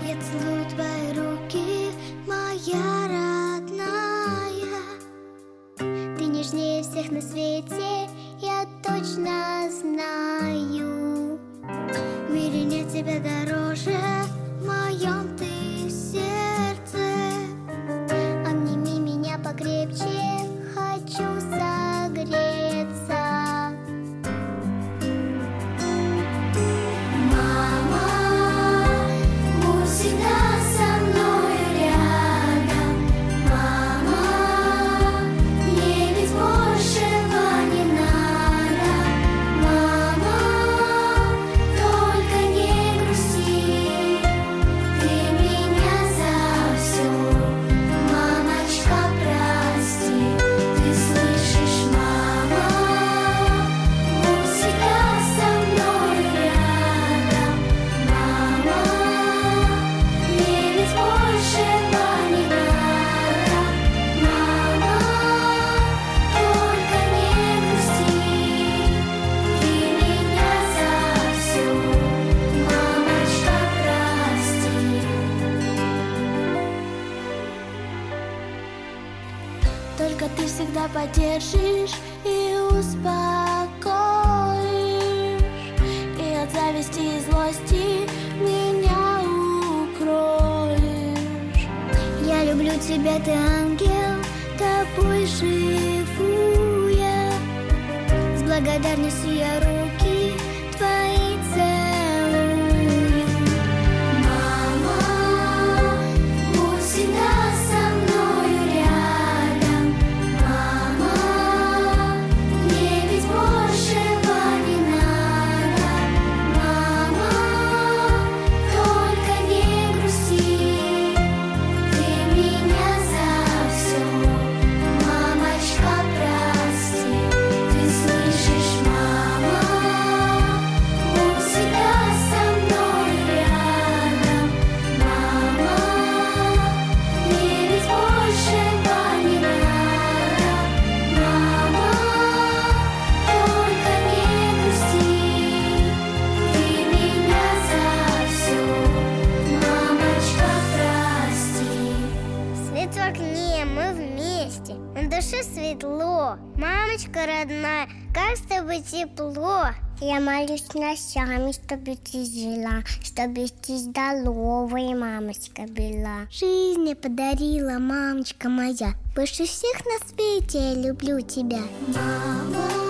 Я целую твои руки, моя родная. Ты нежнее всех на свете, я точно знаю. В мире нет тебя дороже, в моем ты сердце. Обними меня покрепче, хочу согреться. Мама, будь всегда со мною рядом. Мама, мне ведь большего не надо. Мама, только не грусти, ты меня за все. Мамочка, прости, ты слышишь, мама, будь всегда со мною рядом. Мама, мне ведь большего не надо. Мама, только не грусти, ты меня за все. Мамочка, прости. Только ты всегда поддержишь и успокоишь, и от зависти и злости меня укроешь. Я люблю тебя, ты ангел, тобой живу я. С благодарностью я руки твои целую. Мама, будь всегда со мною рядом. Мама, мне ведь большего не надо. Мама, только не грусти, ты меня за все. Мамочка, прости, ты слышишь, мама, будь всегда со мною рядом. Мама, мне ведь большего не надо. Мама, только не грусти, ты меня за все. Мамочка, прости. Свет в окне, мы вместе, на душе светло. Мамочка родная, как с тобой тепло. Я молюсь ночами, чтобы ты жила, чтобы ты здоровая, мамочка, была. Жизнь мне подарила, мамочка моя. Больше всех на свете я люблю тебя. Мама.